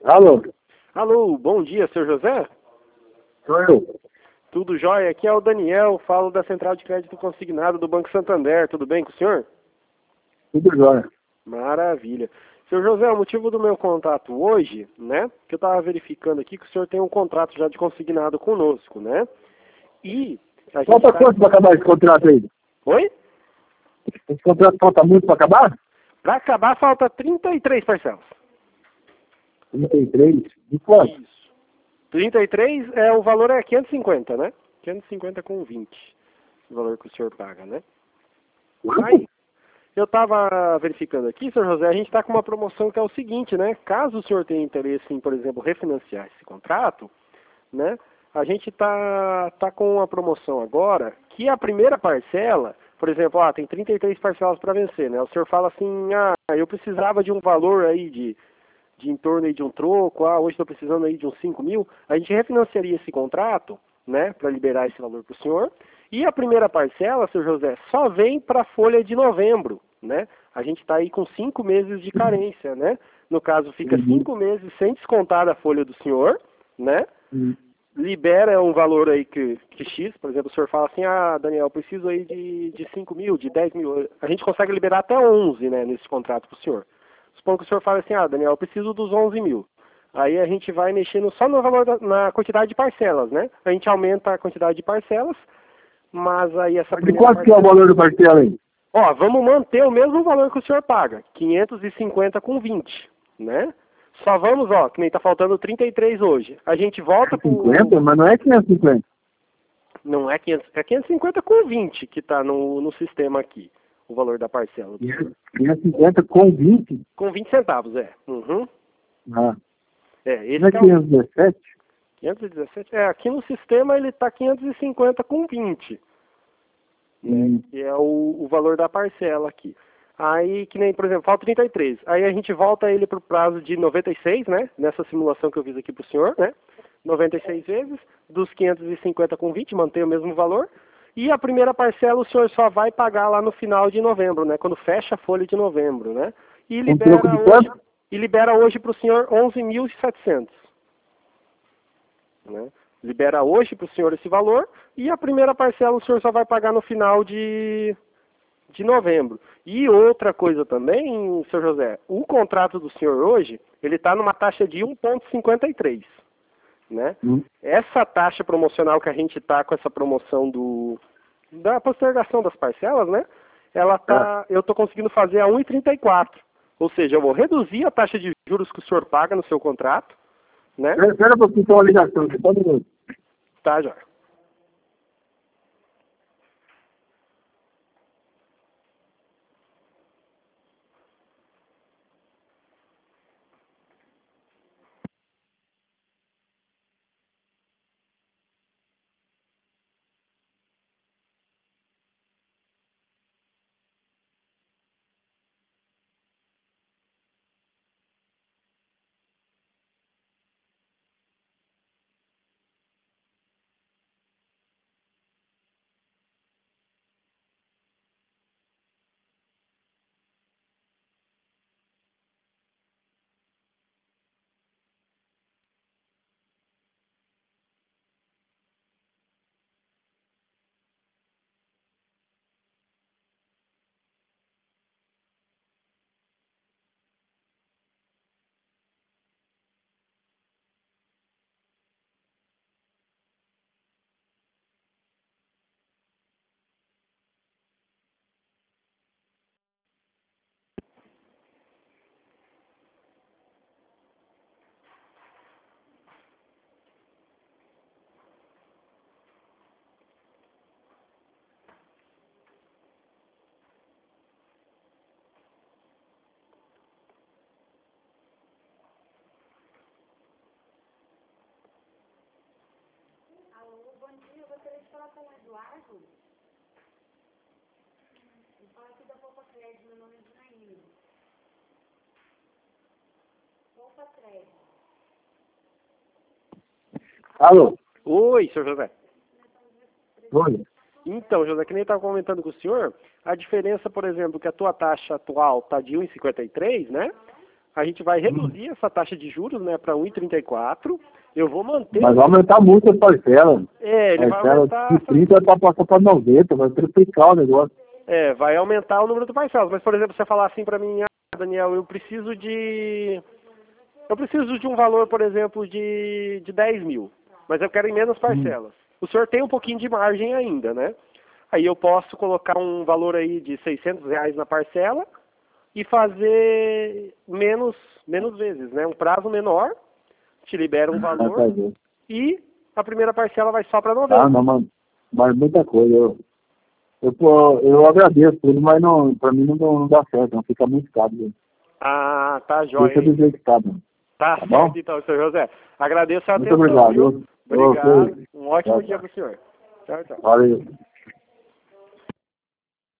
Alô, Alô, bom dia, senhor José? sou eu. Tudo jóia? Aqui é o Daniel, falo da Central de Crédito Consignado do Banco Santander. Tudo bem com o senhor? Tudo jóia. Maravilha. Senhor José, o motivo do meu contato hoje, né, que eu estava verificando aqui que o senhor tem um contrato já de consignado conosco, né? E a gente Falta quanto para acabar esse contrato aí? Oi? Esse contrato falta muito para acabar? Para acabar, falta 33 parcelas. 33? De quanto? Isso. 33 o valor é 550, né? 550 com 20. O valor que o senhor paga, né? Aí, eu estava verificando aqui, senhor José, a gente está com uma promoção que é o seguinte, né? Caso o senhor tenha interesse em, por exemplo, refinanciar esse contrato, né? A gente tá com uma promoção agora que a primeira parcela, por exemplo, tem 33 parcelas para vencer, né? O senhor fala assim, eu precisava de um valor aí de em torno aí de um troco, hoje estou precisando aí de uns 5 mil, a gente refinanciaria esse contrato, né, para liberar esse valor para o senhor, e a primeira parcela, senhor José, só vem para a folha de novembro, né, a gente está aí com 5 meses de carência, né, no caso fica 5 meses sem descontar da folha do senhor, né, libera um valor aí que X, por exemplo, o senhor fala assim, Daniel, eu preciso aí de 5 mil, de 10 mil, a gente consegue liberar até 11, né, nesse contrato para o senhor. Supondo que o senhor fala assim, Daniel, eu preciso dos 11 mil. Aí a gente vai mexendo só no valor, na quantidade de parcelas, né? A gente aumenta a quantidade de parcelas, mas aí essa De quanto que é o valor do parcela aí? Vamos manter o mesmo valor que o senhor paga, 550 com 20, né? Só vamos, que nem tá faltando 33 hoje. A gente volta pro... 50? Mas não é 550. Não é 500, é 550 com 20 que tá no sistema aqui, o valor da parcela. 550 com 20? Com 20 centavos, é. Uhum. Ah. Esse Não é que é 517? 517? Aqui no sistema ele está 550 com 20, né? Que é o valor da parcela aqui. Aí, que nem, por exemplo, falta 33. Aí a gente volta ele para o prazo de 96, né? Nessa simulação que eu fiz aqui para o senhor, né? 96 vezes, dos 550 com 20, mantém o mesmo valor. E a primeira parcela o senhor só vai pagar lá no final de novembro, né? Quando fecha a folha de novembro, né? E Um troco de hoje, quanto? para o senhor 11.700. Né? Libera hoje para o senhor esse valor e a primeira parcela o senhor só vai pagar no final de novembro. E outra coisa também, senhor José, o contrato do senhor hoje, ele está numa taxa de 1,53. Né? Essa taxa promocional que a gente está com essa promoção da postergação das parcelas, né? Eu estou conseguindo fazer a 1,34. Ou seja, eu vou reduzir a taxa de juros que o senhor paga no seu contrato, né? Espera um pouquinho, tem uma ligação aqui, só um minuto. Tá, já. Bom dia, eu gostaria de falar com o Eduardo. Eu falo aqui da Poupa Crédito, meu nome é Janaína. Poupa Crédito. Alô? Oi, senhor José. Oi. Então, José, que nem eu estava comentando com o senhor, a diferença, por exemplo, que a tua taxa atual está de 1,53, né? a gente vai reduzir essa taxa de juros, né, para 1,34. Eu vou manter... Mas vai aumentar muito a parcela. Ele vai Parcela aumentar... de 30 vai passar para 90, vai triplicar o negócio. Vai aumentar o número de parcelas. Mas, por exemplo, você falar assim para mim, Daniel, eu preciso de um valor, por exemplo, de 10 mil, mas eu quero em menos parcelas. O senhor tem um pouquinho de margem ainda, né? Aí eu posso colocar um valor aí de R$600 na parcela e fazer menos vezes, né? Um prazo menor, te libera um valor e a primeira parcela vai só para 90. Ah, não, mas muita coisa. Eu agradeço tudo, mas não, pra mim não dá certo, não fica muito caro. Ah, tá jóia. Deixa do jeito que tá, mano. Tá Tá certo, bom? então, senhor José. Agradeço a Muito atenção, obrigado. viu? Obrigado. Ok. Um ótimo Tchau, dia pro senhor. Tchau, tchau. Valeu.